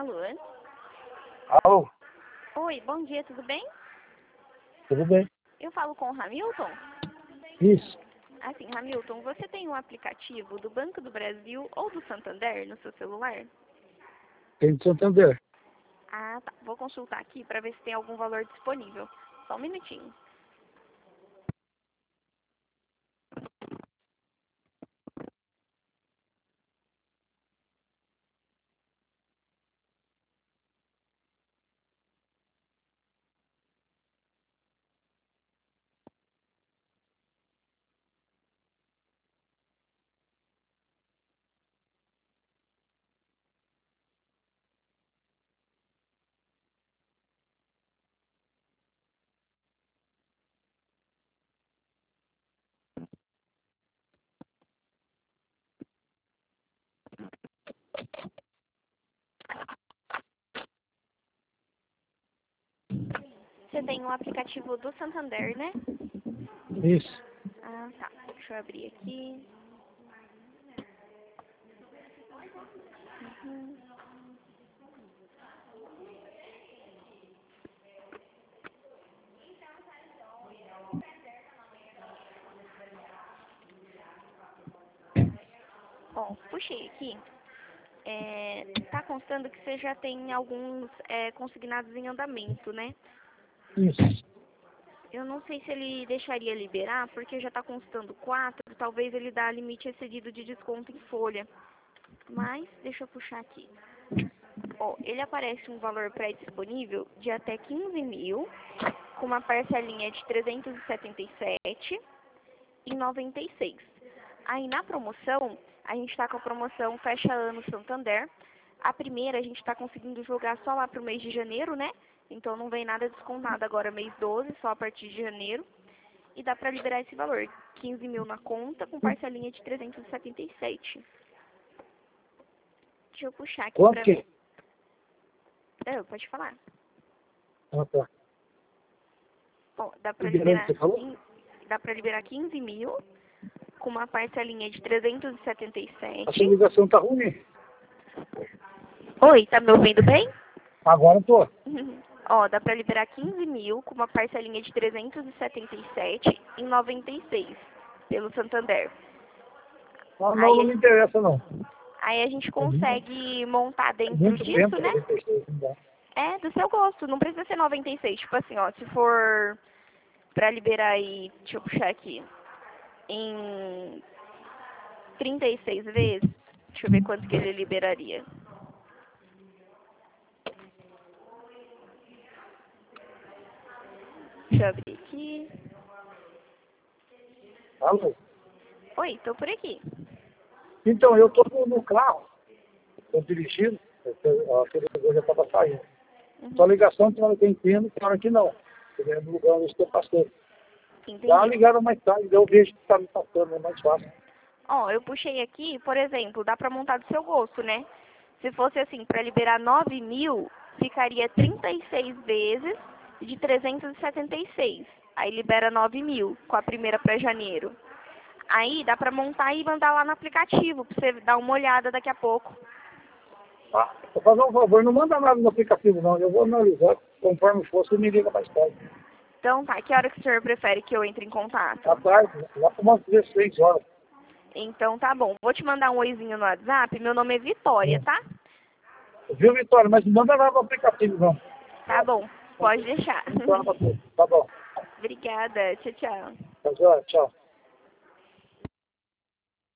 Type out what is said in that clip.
Alô? Alô, Oi, bom dia, tudo bem? tudo bem? Eu falo com o Hamilton? Isso, Assim, Hamilton, você tem um aplicativo do Banco do Brasil ou do Santander no seu celular? tem de Santander. Ah, tá. Vou consultar aqui para ver se tem algum valor disponível. Só um minutinho. Você tem um aplicativo do Santander, né? Isso. Ah, tá. Deixa eu abrir aqui. Uhum. Bom, puxei aqui. Tá constando que você já tem alguns consignados em andamento, né? Isso. Eu não sei se ele deixaria liberar, porque já está constando 4, talvez ele dá limite excedido de desconto em folha. Mas, deixa eu puxar aqui. Ó, ele aparece um valor pré-disponível de até 15 mil, com uma parcelinha de 377,96. Aí na promoção, a gente está com a promoção Fecha Ano Santander. A primeira a gente está conseguindo jogar só lá para o mês de janeiro, né? Então não vem nada descontado agora mês 12, só a partir de janeiro. E dá para liberar esse valor, 15 mil na conta, com parcelinha de 377. Deixa eu puxar aqui Quanto para que? ver. Pode falar. Ah, tá. Bom, Liberando o que você falou? dá para liberar 15 mil, com uma parcelinha de A sua 377. ligação tá ruim. Oi, tá me ouvindo bem? Agora eu tô. Ó, dá pra liberar 15 mil com uma parcelinha de 377,96 pelo Santander. Ah, não, Aí, não me interessa, não. aí a gente É consegue montar dentro muito disso, tempo, né? 96, não dá. É, do seu gosto. Não precisa ser 96. Tipo assim, ó, se for pra liberar aí, deixa eu puxar aqui, em 36 vezes, deixa eu ver quanto que ele liberaria. Deixa eu abrir aqui. Alô? Oi, tô por aqui. Então, eu tô no carro, tô dirigindo, a televisão já estava saindo. Sua Uhum, ligação tem hora que eu entendo, tem hora que não. É no lugar onde eu estou passando. Dá uma entendi. ligada mais tarde, eu vejo que está me passando, é mais fácil. Ó, eu puxei aqui, por exemplo, dá pra montar do seu gosto, né? Se fosse assim, pra liberar 9 mil, ficaria 36 vezes de 376. Aí libera 9 mil com a primeira pra janeiro. Aí dá pra montar e mandar lá no aplicativo, pra você dar uma olhada daqui a pouco. Tá? Vou fazer um favor, não manda nada no aplicativo não, eu vou analisar, conforme for, você me liga mais tarde. Então tá, que hora que o senhor prefere que eu entre em À contato? tarde, lá por umas 16 horas. Então tá bom, vou te mandar um oizinho no WhatsApp, meu nome é Vitória, Hum. tá? Viu, Vitória? Mas não manda nada no aplicativo não. Tá bom, pode deixar. Não fala pra tu. Tá bom. Obrigada, tchau, tchau. Tá joia? Tchau.